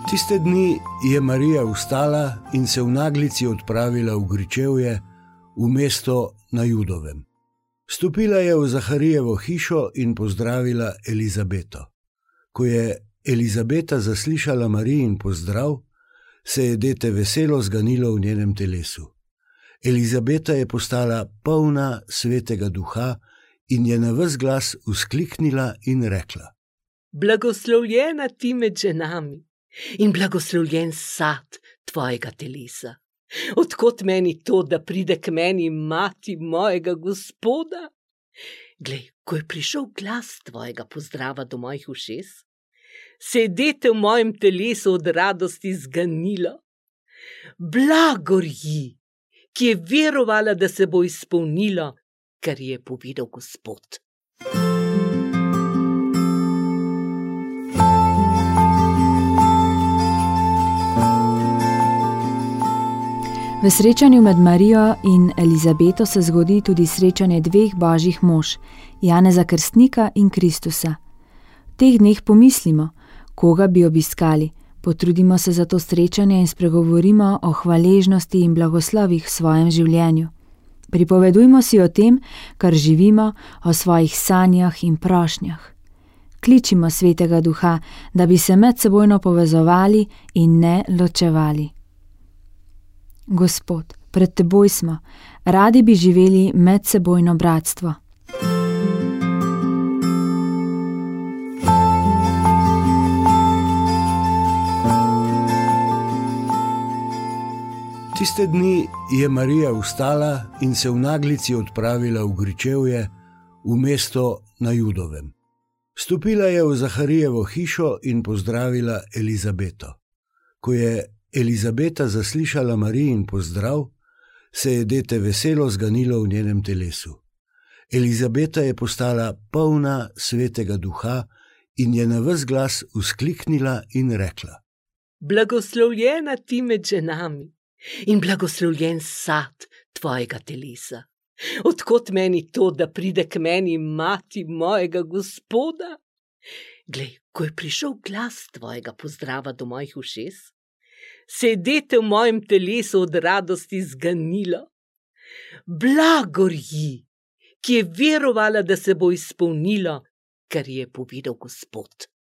Tiste dni je Marija vstala in se v naglici odpravila v Gričevje, v mesto na Judovem. Stopila je v Zaharijevo hišo in pozdravila Elizabeto. Ko je Elizabeta zaslišala Marijin pozdrav, se je dete veselo zganilo v njenem telesu. Elizabeta je postala polna Svetega Duha in je na ves glas vzkliknila in rekla: Blagoslovljena ti med ženami in blagoslovljen sad tvojega telesa. Odkot meni to, da pride k meni mati mojega Gospoda? Glej, ko je prišel glas tvojega pozdrava do mojih ušes, se je dete v mojem telesu od radosti zganilo. Blagor ji, ki je verovala, da se bo izpolnilo, kar je povedal Gospod. V srečanju med Marijo in Elizabeto se zgodi tudi srečanje dveh božjih mož, Janeza Krstnika in Kristusa. V teh dneh pomislimo, koga bi obiskali, potrudimo se za to srečanje in spregovorimo o hvaležnosti in blagoslovih v svojem življenju. Pripovedujmo si o tem, kar živimo, o svojih sanjah in prošnjah. Kličimo Svetega Duha, da bi se medsebojno povezovali in ne ločevali. Gospod, pred teboj smo, radi bi živeli medsebojno bratstvo. Tiste dni je Marija vstala in se v naglici odpravila v Gričevje, v mesto na Judovem. Stopila je v Zaharijevo hišo in pozdravila Elizabeto. Ko je Elizabeta zaslišala Marijin pozdrav, se je dete veselo zganilo v njenem telesu. Elizabeta je postala polna Svetega Duha in je na ves glas vzkliknila in rekla: Blagoslovljena ti med ženami in blagoslovljen sad tvojega telesa. Odkot meni to, da pride k meni mati mojega Gospoda? Glej, ko je prišel glas tvojega pozdrava do mojih ušes, se je dete v mojem telesu od radosti zganilo. Blagor ji, ki je verovala, da se bo izpolnilo, kar je povedal Gospod.